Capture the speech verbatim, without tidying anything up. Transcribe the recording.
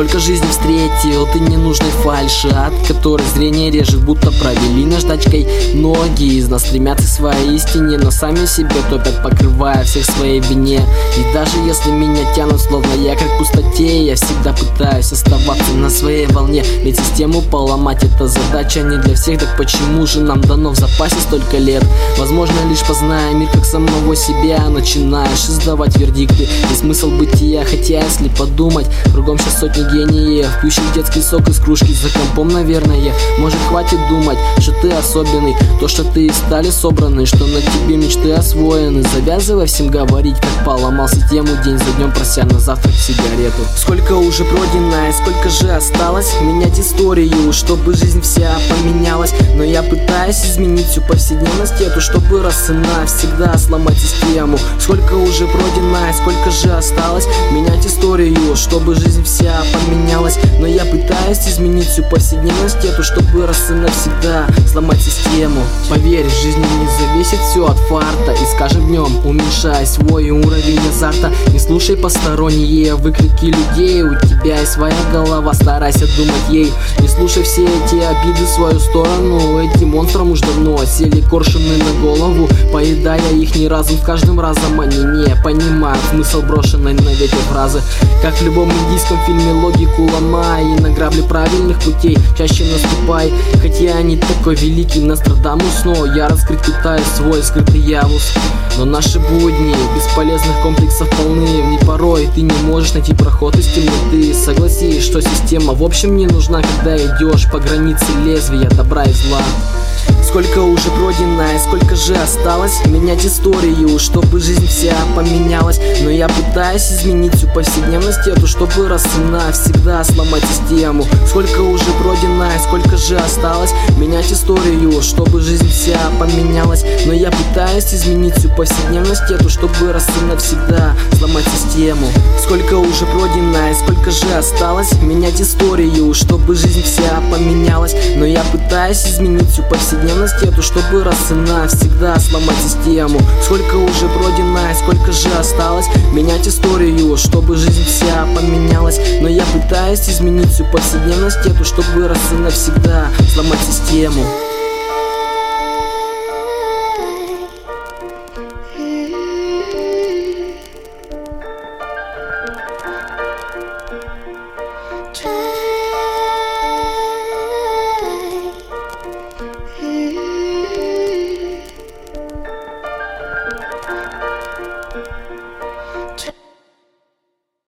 Сколько жизней встретил ты ненужной фальши, от которой зрение режет, будто провели наждачкой. Многие из нас стремятся к своей истине, но сами себе топят, покрывая всех своей вине. И даже если меня тянут словно якорь к пустоте, я всегда пытаюсь оставаться на своей волне. Ведь систему поломать — это задача не для всех. Так почему же нам дано в запасе столько лет? Возможно, лишь позная мир как самого себя, начинаешь издавать вердикты и смысл бытия. Хотя если подумать, кругом сейчас сотни гениев, пьющих детский сок из кружки за компом, наверное. Может, хватит думать, что ты особенный, то, что ты из стали собраны, что на тебе мечты освоены. Завязывай всем говорить, как поломал систему день за днем, прося на завтрак сигарету. Сколько уже пройдено и сколько же осталось менять историю, чтобы жизнь вся поменялась. Но я пытаюсь изменить всю повседневность эту, чтобы раз и навсегда сломать систему. Сколько уже пройдено и сколько же осталось менять историю, чтобы жизнь вся поменялась. Но я пытаюсь изменить всю повседневность эту, чтобы раз и навсегда сломать систему. Поверь, в жизни не зависит все от фарта, и с каждым днем уменьшай свой уровень азарта. Не слушай посторонние выкрики людей, у тебя есть своя голова, старайся думать ей. Не слушай все эти обиды в свою сторону, этим монстрам уж давно сели коршуны на голову, поедая их не разум. С каждым разом они не понимают смысл брошенной на ветер фразы. Как в любом индийском фильме, логику ломай и на грабли правильных путей чаще наступай. Хотя я не такой великий Нострадамус, но я раскрыть пытаюсь свой скрытый явус. Но наши будни бесполезных комплексов полны, в ней порой ты не можешь найти проход из темноты. Согласись, что система в общем не нужна, когда идешь по границе лезвия добра и зла. Сколько уже пройдено и сколько же осталось менять историю, чтобы жизнь вся поменялась. Но я пытаюсь изменить всю повседневность эту, чтобы раз и навсегда сломать систему. Сколько уже пройдено и сколько же осталось менять историю, чтобы жизнь вся поменялась. Но я пытаюсь изменить всю повседневность эту, чтобы раз и навсегда сломать систему. Сколько уже пройдено и сколько же осталось менять историю, чтобы жизнь вся поменялась. Но я пытаюсь изменить всю повседневность эту, чтобы раз и навсегда сломать систему. Сколько уже пройдено и сколько же осталось менять историю, чтобы жизнь вся поменялась. Но я пытаюсь изменить всю повседневность эту, чтобы раз и навсегда сломать систему.